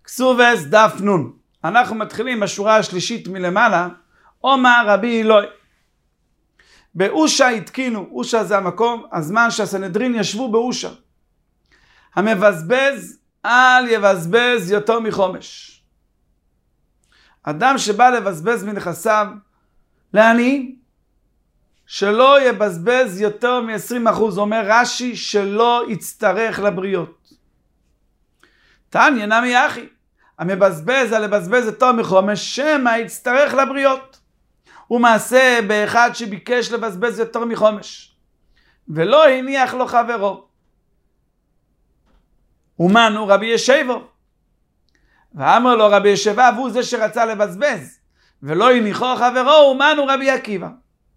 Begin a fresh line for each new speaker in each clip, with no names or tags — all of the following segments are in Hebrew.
כסובס דף נון. אנחנו מתחילים בשורה השלישית מלמעלה. אומר רבי אלוהי. באושה התקינו, אושה זה המקום, הזמן שהסנהדרין ישבו באושה. המבזבז אל יבזבז יותר מחומש. אדם שבא לבזבז מנכסיו לעני, שלא יבזבז יותר מ-20%. אומר רש"י שלא יצטרך לבריות. תניא נמי אחי, המבזבז על לבזבז יותר מחומש, שמא יצטרך לבריות. הוא מעשה באחד שביקש לבזבז יותר מחומש, ולא הניח לו חברו. ומנו רבי ישבו, ואמר לו רבי ישבו, והוא זה שרצה לבזבז, ולא הניחו חברו. ומנו רבי עקיבא.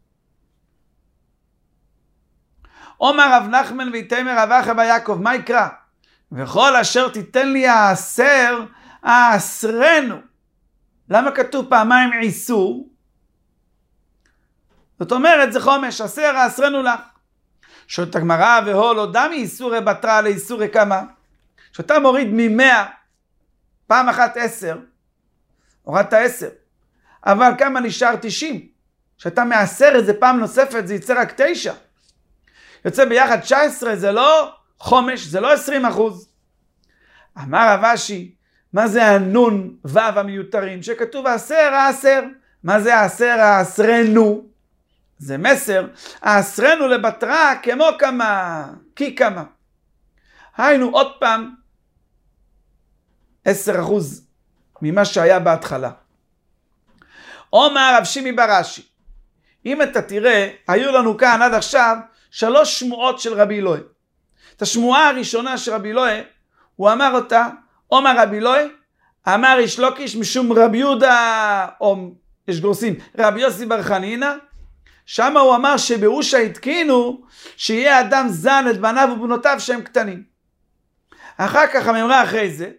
אומר רב נחמן ויתמר רב אחא בר יעקב, מה יקרא? וכל אשר תיתן לי העשר, העשרנו. למה כתוב פעמיים איסור? זאת אומרת, זה חומש, עשר העשרנו לך. שואלת הגמרא, והוא לא דמי איסורי בתרא לאיסורי כמה? שאתה מוריד מ-100, פעם אחת 10, הורדת 10, אבל כמה נשאר 90? שאתה מעשר את זה פעם נוספת, זה יצא רק 9. יוצא ביחד 19, זה לא חומש, זה לא 20%. אמר רב אשי, מה זה הנון וו המיותרים? שכתוב העשר. מה זה העשרנו? זה מסר, העשרנו לבתרא כמו כמה, כי כמה. היינו עוד פעם 10% ממה שהיה בהתחלה. אומר רב שימי בר אשי, אם אתה תראה, היו לנו כאן עד עכשיו 3 שמועות של רבי אלוהי. את השמועה הראשונה של רבי אלוהי, הוא אמר אותה, אומר רבי אלוהי, אמר איש לוקיש משום רבי יהודה, או יש גורסים, רבי יוסי בר חנינא, שם הוא אמר שבאושה התקינו שיהיה אדם זן את בניו ובנותיו שהם קטנים. אחר כך הממרה אחרי זה,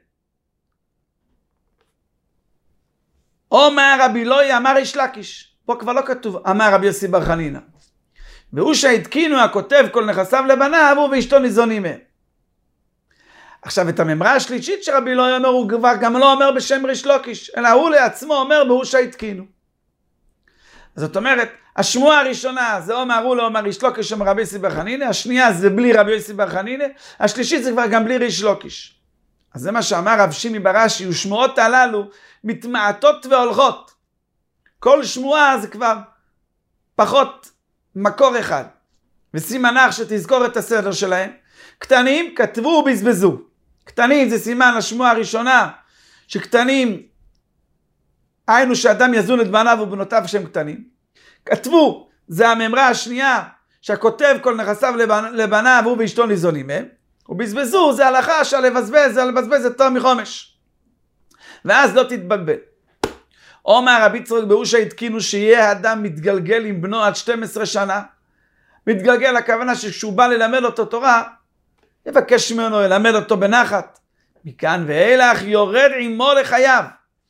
אומר רבי אלוהי אמר איש לקיש. פה כבר לא כתוב אמר רבי יוסי בר חנינא. באושה התקינו הכותב כל נכסיו לבניו הוא ואשתו ניזונים מהם. עכשיו את הממרה השלישית שרבי אלוהי אומר, הוא כבר גם לא אומר בשם ריש לוקיש, אלא הוא לעצמו אומר באושה התקינו. זאת אומרת, השמועה הראשונה זה אומר הוא לא אומר ריש לוקיש אומר רבי יוסי בר חנינא, השנייה זה בלי רבי יוסי בר חנינא, השלישית זה כבר גם בלי ריש לוקיש. אז זה מה שאמר רב שימי בר אשי, ושמועות הללו מתמעטות והולכות. כל שמועה זה כבר פחות מקור אחד. וסימנך שתזכור את הסדר שלהם. קטנים כתבו ובזבזו. קטנים זה סימן לשמועה הראשונה, שקטנים, היינו שאדם יזון את בניו ובנותיו שהם קטנים. כתבו, זה הממרה השנייה, שהכותב כל נכסיו לבניו הוא ואשתו ניזונים מהם. ובזבזו זה הלכה שהלבזבז, זה לבזבז יותר מחומש. ואז לא תתבלבל. אומר רבי יצחק באושה התקינו שיהיה אדם מתגלגל עם בנו עד 12 שנה. מתגלגל הכוונה שכשהוא בא ללמד אותו תורה, יבקש ממנו ללמד אותו בנחת. מכאן ואילך יורד עמו לחייו.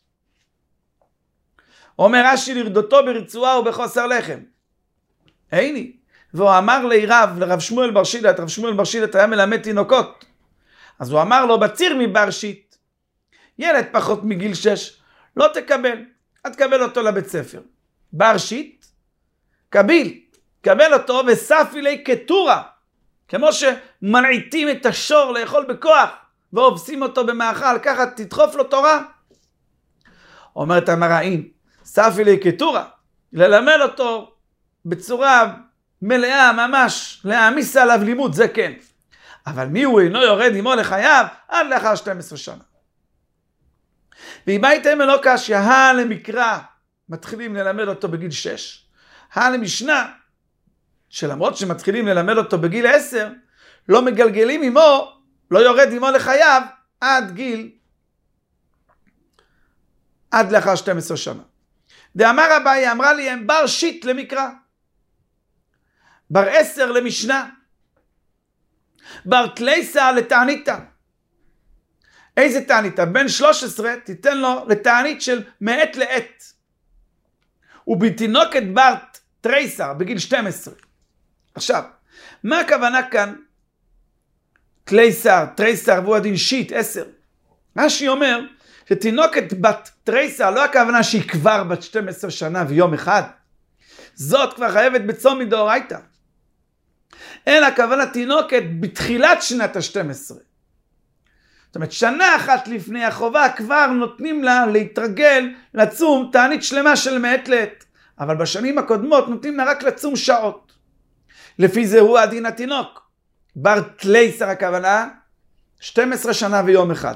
אומר רש"י לרדותו ברצועה ובחוסר לחם. הנה, והוא אמר לרב שמואל בר שילת, רב שמואל בר שילת היה מלמד תינוקות. אז הוא אמר לו בציר מבר שיט, ילד פחות מגיל 6, לא תקבל, את תקבל אותו לבית ספר. בר שיט, קבל אותו וספי לי כתורה, כמו שמנעיתים את השור לאכול בכוח, ואובסים אותו במאכל, ככה תדחוף לו תורה. אומרת המראין, ספי לי כתורה, ללמד אותו בצורה מלאה ממש, להעמיס עליו לימוד, זה כן. אבל מי הוא אינו יורד עמו לחייו עד לאחר 12 שנה. ואם הייתם אלו קשיא, למקרא, מתחילים ללמד אותו בגיל 6. למשנה, שלמרות שמתחילים ללמד אותו בגיל 10, לא מגלגלים עמו, לא יורד עמו לחייו עד לאחר 12 שנה. דאמר אביי, אמרה לי הם בר שיט למקרא. בר 10 למשנה. בר תלייסה לתעניתה. איזה תעניתה? בן 13 תיתן לו לתענית של מעת לעת. ובתינוקת בת תרייסה בגיל 12. עכשיו, מה הכוונה כאן? תלייסה, תרייסה, והוא הדין שיט 10. רש"י אומר שתינוקת בת תריסר, לא הכוונה שהיא כבר בת 12 שנה ויום אחד, זאת כבר חייבת בצום מדאורייתא. אלא הכוונה תינוקת בתחילת שנת ה-12. זאת אומרת, שנה אחת לפני החובה כבר נותנים לה להתרגל לצום תענית שלמה של מעת לעת. אבל בשנים הקודמות נותנים לה רק לצום שעות. לפי זה הוא הדין התינוק. בר תלייסר הכוונה 12 שנה ויום אחד.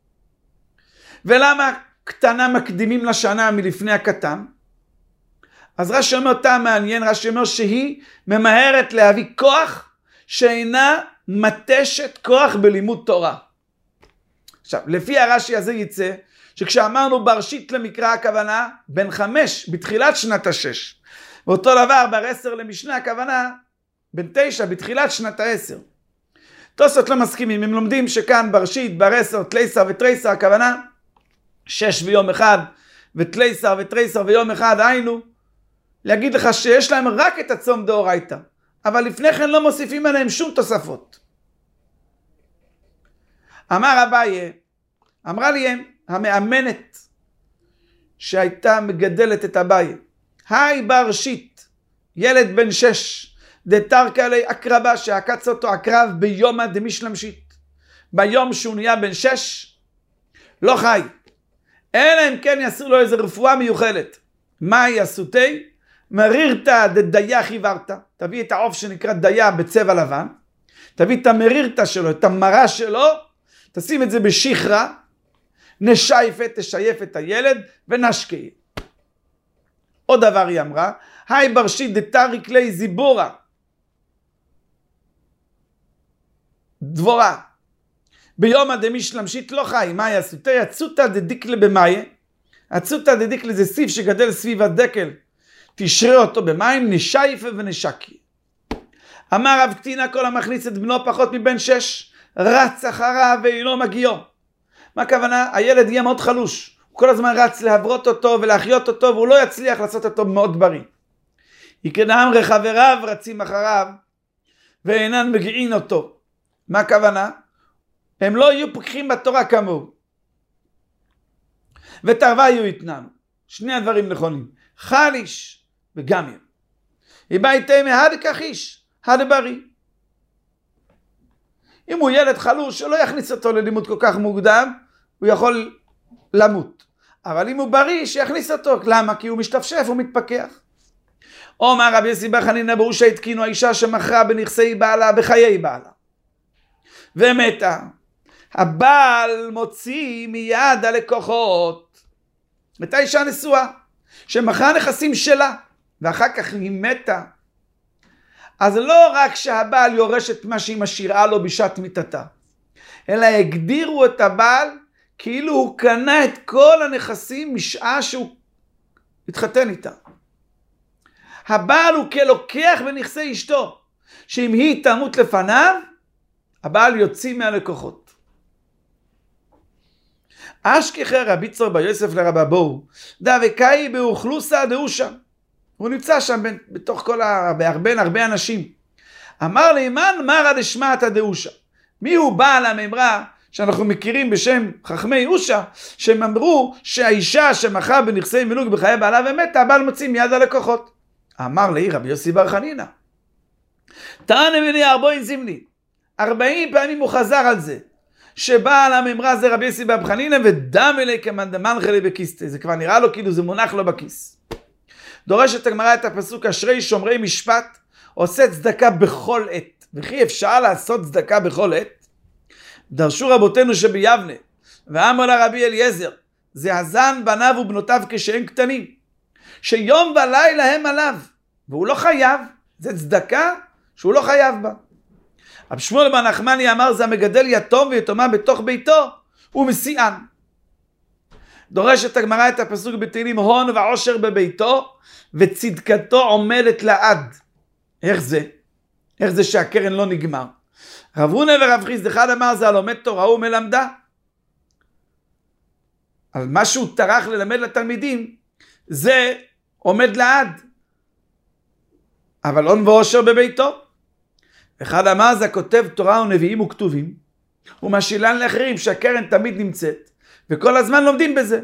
ולמה קטנה מקדימים לשנה מלפני הקטן? אז רש"י אומר טעם מעניין, רש"י אומר שהיא ממהרת להביא כוח שאינה מתשת כוח בלימוד תורה. עכשיו, לפי הרש"י הזה יצא שכשאמרנו בראשית למקרא הכוונה בן 5 בתחילת שנת ה-6, ואותו דבר בר 10 למשנה הכוונה בן 9 בתחילת שנת ה-10. תוספות לא מסכימים, הם לומדים שכאן בראשית בר 10 תלייסר ותריסר הכוונה 6 ויום אחד, ותלייסר ותריסר ויום אחד, היינו להגיד לך שיש להם רק את הצום דאורייתא, אבל לפני כן לא מוסיפים עליהם שום תוספות. אמר אביי, אמרה לי המאמנת שהייתה מגדלת את אביי, היי בראשית, ילד בן 6, דתרקה לי אקרבה, שעקץ אותו עקרב ביומא דמשלמשית, ביום שהוא נהיה בן 6, לא חי, אלא אם כן יעשו לו איזו רפואה מיוחדת. מה יעשותי? מרירתא דדיה חיוורתא, תביא את העוף שנקרא דיה בצבע לבן, תביא את המרירתא שלו, את המרה שלו, תשים את זה בשכרה, תשייף את הילד ונשקי. עוד דבר היא אמרה, היי בראשית דתריק לי זיבורה, דבורה, ביומא דמשלמשית לא חי, מה יעשותי? הצותא דדיקלה במאיה, הצותא דדיקלה זה סיף שגדל סביב הדקל, תשרה אותו במים, נשייפה ונשקי. אמר רב קטינה, כל המכניס את בנו פחות מבן 6, רץ אחריו ואינו מגיעו. מה הכוונה? הילד יהיה מאוד חלוש, הוא כל הזמן רץ להברות אותו ולהחיות אותו, והוא לא יצליח לעשות אותו מאוד בריא. יקנם רחבריו רצים אחריו ואינן מגיעים אותו. מה הכוונה? הם לא יהיו פקחים בתורה כמוהו. ותרווה יהיו יתננו. שני הדברים נכונים. חליש וגם יבייתי מהד כחיש, הד בריא. אם הוא ילד חלוש, שלא יכניס אותו ללימוד כל כך מוקדם, הוא יכול למות. אבל אם הוא בריא, שיכניס אותו. למה? כי הוא משתפשף, הוא מתפקח. אומר רבי יוסי בר חנינא באושה התקינו האישה שמכרה בנכסי בעלה בחיי בעלה ומתה. הבעל מוציא מיד הלקוחות את האישה נשואה שמכרה נכסים שלה ואחר כך היא מתה. אז לא רק שהבעל יורש את מה שהיא משאירה לו בשעת מיתתה, אלא הגדירו את הבעל כאילו הוא קנה את כל הנכסים משעה שהוא התחתן איתה. הבעל הוא כלוקח בנכסי אשתו, שאם היא תמות לפניו, הבעל יוציא מהלקוחות. אשכחי רבי צור בר יוסף לרבה בואו, דאבקאי באוכלוסה דאושה. הוא נמצא שם בתוך בין הרבה אנשים. אמר לימן מרא דשמעתא דאושה. מי הוא בעל הממרה שאנחנו מכירים בשם חכמי אושה, שהם אמרו שהאישה שמכרה בנכסי מילוג בחיי בעלה ומתה, הבעל מוציא מיד הלקוחות. אמר לי רבי יוסי בר חנינא, תענה מני 40 זימני, 40 פעמים הוא חזר על זה, שבעל הממרה זה רבי יוסי בר חנינא, ודם אלי כמאן דמנחי לי בכיסתא. זה כבר נראה לו כאילו זה מונח לו בכיס. דורשת הגמרא את הפסוק, אשרי שומרי משפט, עושה צדקה בכל עת. וכי אפשר לעשות צדקה בכל עת? דרשו רבותינו שביבנה, ואמר לרבי אליעזר, זה הזן בניו ובנותיו כשהם קטנים, שיום ולילה הם עליו, והוא לא חייב. זה צדקה שהוא לא חייב בה. רב שמואל בר נחמני אמר, זה המגדל יתום ויתומה בתוך ביתו, הוא מסיען. דורשת הגמרא את הפסוק בתהילים, הון ועושר בביתו, וצדקתו עומדת לעד. איך זה? איך זה שהקרן לא נגמר? רב הונא ורב חיסדא אחד אמר, זה הלומד תורה הוא מלמדה. על מה שהוא טרח ללמד לתלמידים, זה עומד לעד. אבל הון ועושר בביתו. אחד אמר, זה כותב תורה ונביאים וכתובים, ומשילן לאחרים שהקרן תמיד נמצאת, וכל הזמן לומדים בזה.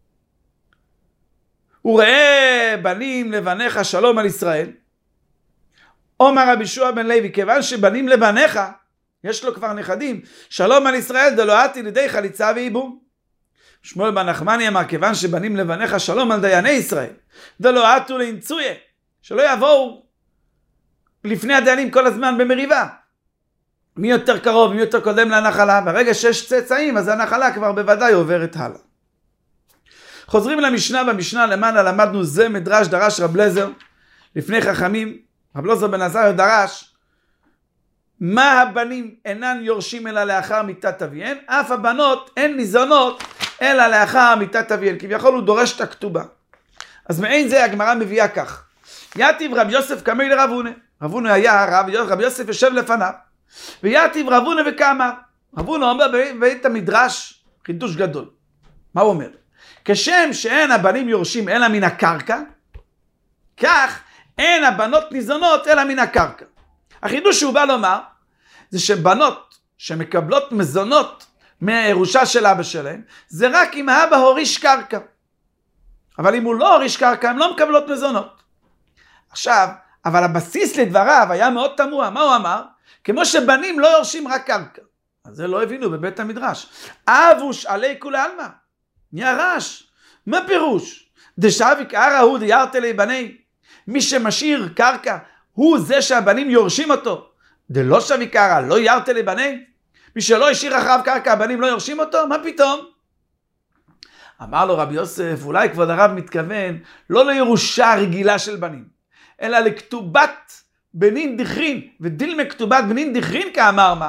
וראה בנים לבניך שלום על ישראל. אומר רבי יהושע בן לוי, כיוון שבנים לבניך, יש לו כבר נכדים, שלום על ישראל דלוהתי לידי חליצה ואיבום. שמואל בן נחמני אמר, כיוון שבנים לבניך שלום על דייני ישראל, דלוהתו לאינצויה, שלא יבואו לפני הדיינים כל הזמן במריבה. מי יותר קרוב, מי יותר קודם לנחלה, ברגע שיש צאצאים, אז הנחלה כבר בוודאי עוברת הלאה. חוזרים למשנה, במשנה למעלה למדנו זה מדרש דרש רב לזר, לפני חכמים, רב לזר בן עזריה דרש, מה הבנים אינן יורשים אלא לאחר מיתת אביהן, אף הבנות אין ניזונות אלא לאחר מיתת אביהן, כביכול הוא דורש את הכתובה. אז מעין זה הגמרא מביאה כך, יתיב רב יוסף קמי לרב הונא, רב הונא היה רב יוסף יושב לפניו, ויתיב רב הונא וכאמר, רב הונא אומר בבית המדרש חידוש גדול. מה הוא אומר? כשם שאין הבנים יורשים אלא מן הקרקע, כך אין הבנות ניזונות אלא מן הקרקע. החידוש שהוא בא לומר, זה שבנות שמקבלות מזונות מהירושה של אבא שלהם, זה רק אם האבא הוריש קרקע. אבל אם הוא לא הוריש קרקע, הם לא מקבלות מזונות. עכשיו, אבל הבסיס לדבריו היה מאוד תמוה. מה הוא אמר? כמו שבנים לא יורשים רק קרקע. אז זה לא הבינו בבית המדרש. אבוש עלי כולי עלמא. ירש. מה פירוש? דשאביק ערא הוא דיירתי לי בני. מי שמשאיר קרקע, הוא זה שהבנים יורשים אותו. דלא שוויק ערא, לא ירתי לי בני. מי שלא השאיר אחריו קרקע, הבנים לא יורשים אותו? מה פתאום? אמר לו רבי יוסף, אולי כבוד הרב מתכוון, לא לירושה רגילה של בנים, אלא לכתובת בנין דכרין, ודילמה כתובת בנין דכרין כאמר מה.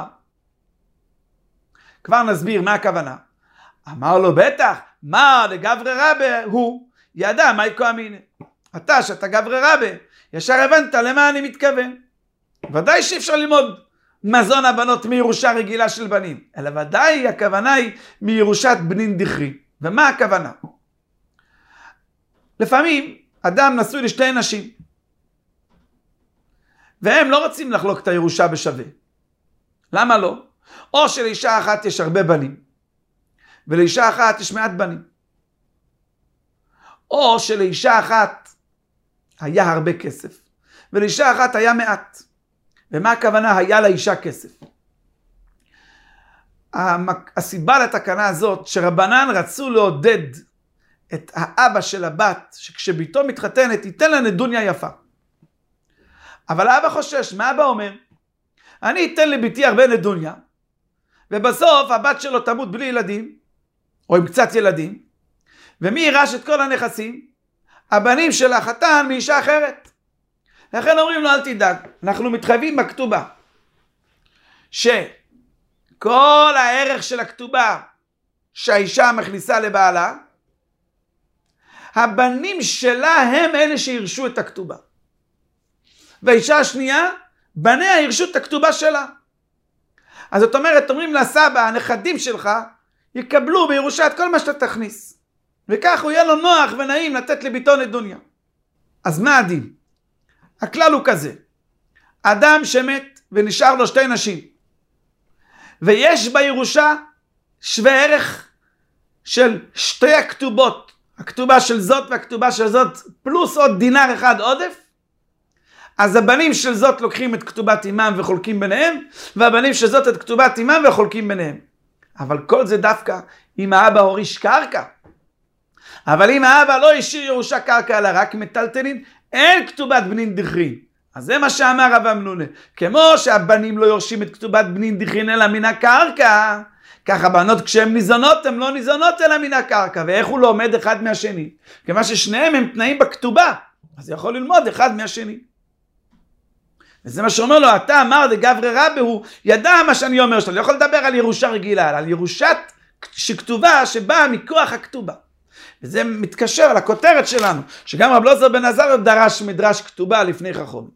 כבר נסביר מה הכוונה. אמר לו בטח, מה לגברי רבה הוא, ידע מה יקו אמינה. אתה שאתה גברי רבה, ישר הבנת למה אני מתכוון. ודאי שאי אפשר ללמוד מזון הבנות מירושה רגילה של בנים, אלא ודאי הכוונה היא מירושת בנין דכרין. ומה הכוונה? לפעמים אדם נשוי לשתי נשים, והם לא רוצים לחלוק את הירושה בשווה. למה לא? או שלאישה אחת יש הרבה בנים, ולאישה אחת יש מעט בנים. או שלאישה אחת היה הרבה כסף, ולאישה אחת היה מעט. ומה הכוונה היה לאישה כסף? הסיבה לתקנה הזאת, שרבנן רצו לעודד את האבא של הבת, שכשביתו מתחתנת, ייתן לה נדוניה יפה. אבל האבא חושש, מה האבא אומר? אני אתן לביתי הרבה נדוניה, ובסוף הבת שלו תמות בלי ילדים, או עם קצת ילדים, ומי יירש את כל הנכסים? הבנים של החתן מאישה אחרת. לכן אומרים לו, אל תדאג, אנחנו מתחייבים בכתובה, שכל הערך של הכתובה שהאישה מכניסה לבעלה, הבנים שלה הם אלה שירשו את הכתובה. והאישה השנייה, בניה ירשו את הכתובה שלה. אז זאת אומרת, אומרים לסבא, הנכדים שלך יקבלו בירושה את כל מה שאתה תכניס. וכך הוא יהיה לו נוח ונעים לתת לביתו נדוניה. אז מה הדין? הכלל הוא כזה, אדם שמת ונשאר לו שתי נשים, ויש בירושה שווה ערך של שתי הכתובות, הכתובה של זאת והכתובה של זאת, פלוס עוד דינר אחד עודף, אז הבנים של זאת לוקחים את כתובת אמם וחולקים ביניהם, והבנים של זאת את כתובת אמם וחולקים ביניהם. אבל כל זה דווקא אם האבא הוריש קרקע. אבל אם האבא לא השאיר ירושה קרקע אלא רק מטלטלין, אין כתובת בנין דכרין. אז זה מה שאמר רב אמנונה. כמו שהבנים לא יורשים את כתובת בנין דכרין אלא מן הקרקע, כך הבנות כשהן ניזונות, הן לא ניזונות אלא מן הקרקע. ואיך הוא לומד אחד מהשני? כמה ששניהם הם תנאים בכתובה, אז יכול ללמוד אחד מהשני. וזה מה שאומר לו, אתה אמר דגברי רבה הוא, ידע מה שאני אומר שאתה לא יכול לדבר על ירושה רגילה, על ירושת שכתובה שבאה מכוח הכתובה. וזה מתקשר לכותרת שלנו, שגם רב לזר בן עזריה דרש מדרש כתובה לפני חכמים.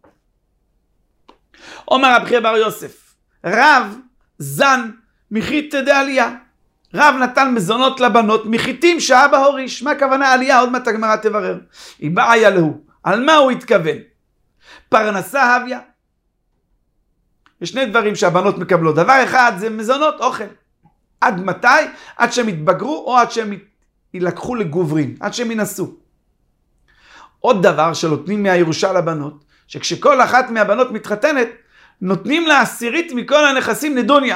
אומר רב חייא בר יוסף, רב זן מחית דעלייה. רב נתן מזונות לבנות מחיתים שאבא הוריש. מה הכוונה עלייה? עוד מעט הגמרא תברר. היא בעיה לו. על מה הוא התכוון? פרנסה הביה. יש שני דברים שהבנות מקבלות. דבר אחד זה מזונות, אוכל. עד מתי? עד שהם יתבגרו או עד שהם ילקחו לגוברין, עד שהם ינסו. עוד דבר שנותנים מהירושה לבנות, שכשכל אחת מהבנות מתחתנת, נותנים לה 10 מכל הנכסים נדוניה.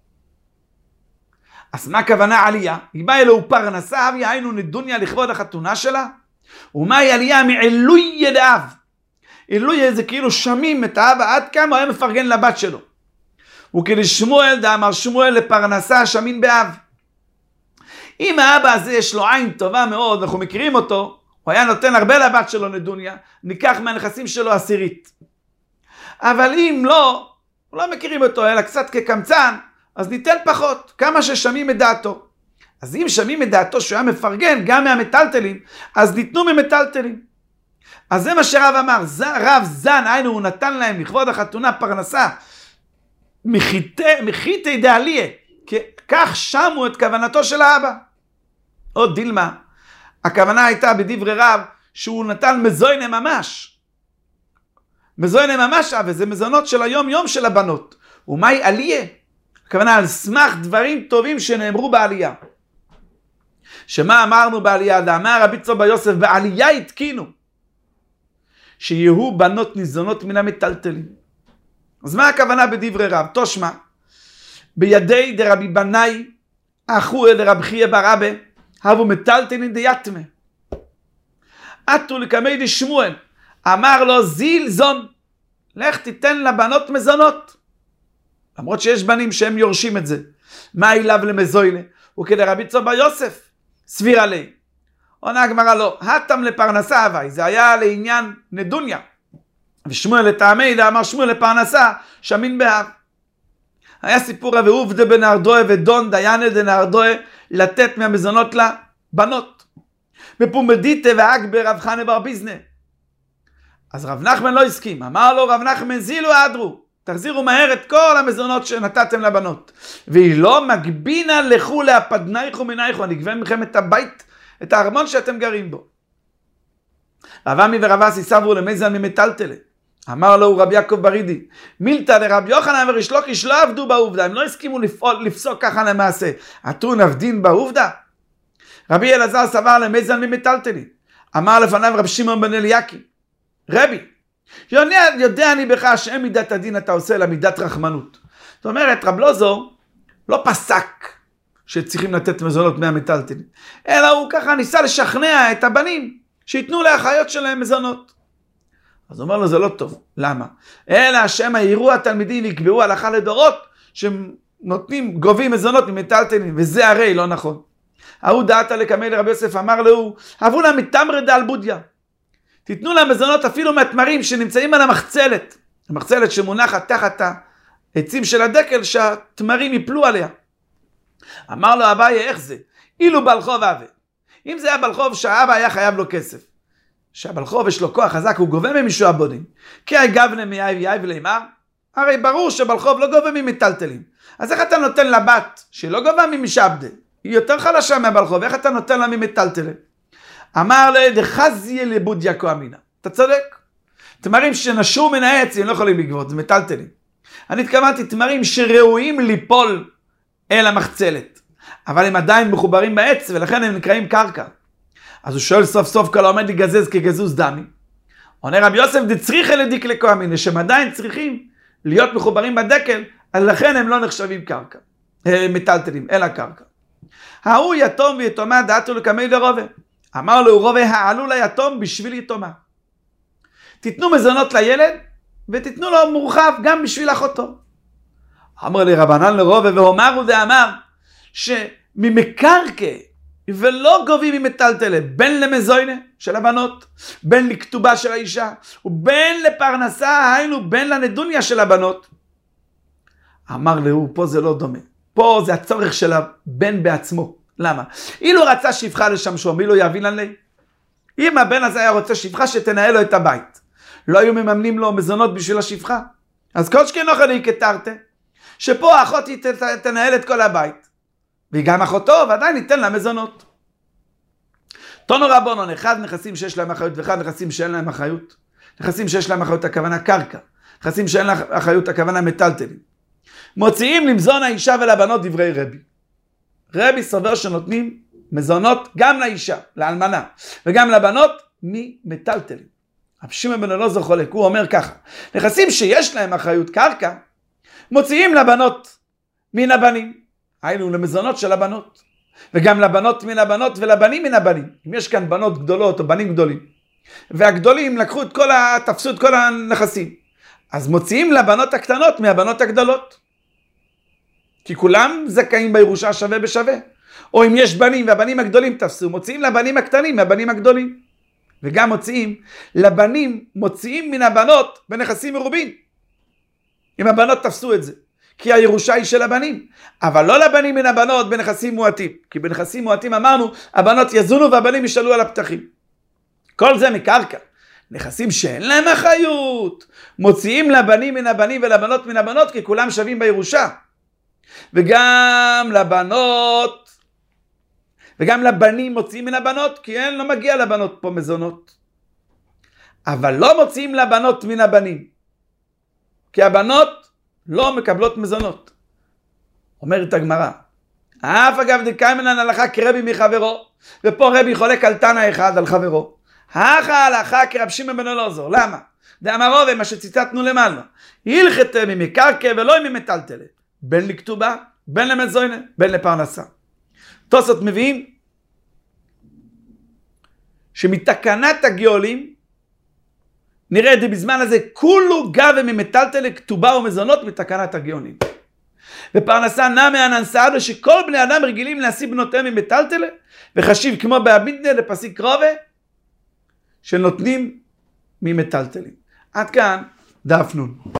אז מה הכוונה עלייה? היא באה אלוהו פרנסה, היינו נדוניה לכבוד החתונה שלה. ומהי עלייה? מעילוי ידעיו. עילוי זה כאילו שמים את האבא עד כמה הוא היה מפרגן לבת שלו. וכדי שמואל דאמר שמואל לפרנסה שמין באב. אם האבא הזה יש לו עין טובה מאוד, אנחנו מכירים אותו, הוא היה נותן הרבה לבת שלו נדוניה, ניקח מהנכסים שלו 10. אבל אם לא, לא מכירים אותו, אלא קצת כקמצן, אז ניתן פחות, כמה ששמים את דעתו. אז אם שמים את דעתו שהוא היה מפרגן גם מהמטלטלים, אז ניתנו ממטלטלים. אז זה מה שרב אמר, רב זן, היינו הוא נתן להם לכבוד החתונה פרנסה, מחיתי דעליה, כך שמו את כוונתו של האבא. עוד דילמה, הכוונה הייתה בדברי רב, שהוא נתן מזוינה ממש. מזוינה ממש, וזה מזונות של היום יום של הבנות. ומהי עליה? הכוונה על סמך דברים טובים שנאמרו בעלייה. שמה אמרנו בעלייה? אמר רבי צבי יוסף, בעלייה התקינו. שיהיו בנות ניזונות מן המטלטלים. אז מה הכוונה בדברי רב? תושמע, בידי דרבי בנאי, אחו דרבי חייא בר אבא, הבו מטלטלין דיתמה. עטו לקמי דשמואל, אמר לו זיל זון, לך תיתן לבנות מזונות. למרות שיש בנים שהם יורשים את זה. מה אליו למזוילה? וכדרבי צבי יוסף, סביר עלי. עונה הגמרא לו, התם לפרנסה הווי, זה היה לעניין נדוניה. ושמואל לטעמי אמר שמואל לפרנסה, שמין באב. היה סיפור רבי עובדיה בן ארדואה ודון דיינה דן ארדואה לתת מהמזונות לבנות. בפומדיתא ואגבר רב חנה בר ביזנה. אז רב נחמן לא הסכים, אמר לו רב נחמן זילו אדרו, תחזירו מהר את כל המזונות שנתתם לבנות. והיא לא מגבינה לכו להפדנייכו מנייכו, אני אגבה מכם את הבית, את הארמון שאתם גרים בו. רב עמי ורב אסי סברו למזן ממטלטלה. אמר לו רבי יעקב ברידי, מילתא דרבי יוחנן וריש לוקיש לא עבדו בעובדה, הם לא הסכימו לפסוק ככה למעשה. אתון עבדין בעובדה? רבי אלעזר סבר למזן ממטלטלי. אמר לפניו רב שמעון בן אליקים, רבי, יודע אני בך שאין מידת הדין אתה עושה לה מידת רחמנות. זאת אומרת, רב לוזור לא פסק שצריכים לתת מזונות מהמטלטלים, אלא הוא ככה ניסה לשכנע את הבנים שיתנו לאחיות שלהם מזונות. אז הוא אומר לו זה לא טוב. למה? אלא שמא יראו התלמידים יקבעו הלכה לדורות שהם נותנים גובים מזונות ממטלטלים, וזה הרי לא נכון. ההוא דעתה לקמי לרבי יוסף אמר לו, הבו לה מתמרי דל בודיה. תיתנו לה מזונות אפילו מהתמרים שנמצאים על המחצלת. המחצלת שמונחת תחת העצים של הדקל שהתמרים יפלו עליה. אמר לו אביי איך זה? אילו בלחוב אבי. אם זה היה בלחוב שהאבא היה חייב לו כסף. שהבלחוב יש לו כוח חזק, הוא גובה ממישהו הבונים. כי הגבנה מייב לימר, הרי ברור שבלחוב לא גובה ממטלטלים. אז איך אתה נותן לבת שלא גובה ממשעבדה? היא יותר חלשה מהבלחוב, איך אתה נותן לה ממטלטלים? אמר לה, דחזיה לבודיה כהמינה. אתה צודק. תמרים שנשרו מן העץ, הם לא יכולים לגבות, זה מטלטלים. אני התכוונתי, תמרים שראויים ליפול אל המחצלת. אבל הם עדיין מחוברים בעץ, ולכן הם נקראים קרקע. אז הוא שואל סוף סוף כל העומד לגזז כגזוז דמי. עונה רבי יוסף דצריך לדיק לכהמינה, שהם עדיין צריכים להיות מחוברים בדקל, אז לכן הם לא נחשבים קרקע. מטלטלים, אלא קרקע. ההוא יתום ויתומה דעתו לקמי לרובה. אמר לו רובה העלו ליתום בשביל יתומה. תיתנו מזונות לילד, ותיתנו לו מורחב גם בשביל אחותו. אמר לי רבנן לרובה ואומרו דאמר, שממקרקע, ולא גובים ממטלטלה, בין למזוינה של הבנות, בין לכתובה של האישה, ובין לפרנסה, היינו בין לנדוניה של הבנות. אמר לו, פה זה לא דומה. פה זה הצורך של הבן בעצמו. למה? אילו רצה שפחה לשמשו, מי לא יבין עלי? אם הבן הזה היה רוצה שפחה שתנהל לו את הבית, לא היו מממנים לו מזונות בשביל השפחה. אז כל שכן אוכל היא כתרתה, שפה האחות היא תנהל את כל הבית. והיא גם אחותו, ועדיין ניתן לה מזונות. תונו רבונון, אחד נכסים שיש להם אחריות, ואחד נכסים שאין להם אחריות. נכסים שיש להם אחריות, הכוונה קרקע. נכסים שאין להם אחריות, הכוונה מטלטלים. מוציאים למזון האישה ולבנות דברי רבי. רבי סובר שנותנים מזונות גם לאישה, לאלמנה, וגם לבנות ממטלטלים. רבי שמעון בן אלעזר חולק, הוא אומר ככה, נכסים שיש להם אחריות קרקע, מוציאים לבנות מן הבנים, היינו למזונות של הבנות, וגם לבנות מן הבנות ולבנים מן הבנים. אם יש כאן בנות גדולות או בנים גדולים, והגדולים לקחו תפסו את כל הנכסים, אז מוציאים לבנות הקטנות מהבנות הגדולות, כי כולם זכאים בירושה שווה בשווה. או אם יש בנים והבנים הגדולים תפסו, מוציאים לבנים הקטנים מהבנים הגדולים. וגם מוציאים מן הבנות בנכסים מרובים, אם הבנות תפסו את זה, כי הירושה היא של הבנים, אבל לא לבנים מן הבנות בנכסים מועטים, כי בנכסים מועטים אמרנו הבנות יזונו והבנים ישאלו על הפתחים. כל זה מקרקע. נכסים שאין להם אחריות, מוציאים לבנים מן הבנים ולבנות מן הבנות, כי כולם שווים בירושה. וגם לבנים מוציאים מן הבנות, כי לא מגיע לבנות פה מזונות. אבל לא מוציאים לבנות מן הבנים, כי הבנות לא מקבלות מזונות. אומרת הגמרא, אף אגב דקיימנן הלכה כרבי מחברו, ופה רבי חולק על תנא אחד על חברו. הכה הלכה כרב שמעון בן אלעזר. למה? דאמר רבי, מה שציטטנו למעלה, הלכת ממקרקע ולא ממטלטלת, בין לכתובה, בין למזוינה, בין לפרנסה. תוספות מביאים שמתקנת הגאולים נראה בזמן הזה כולו גבה ממטלטלת כתובה ומזונות מתקנת הגאולים. ופרנסה נמי אננסה שכל בני אדם רגילים להשיא בנותיהם ממטלטלת, וחשיב כמו בעמידנה לפסיק רובה שנותנים ממטלטלים. עד כאן דף נון.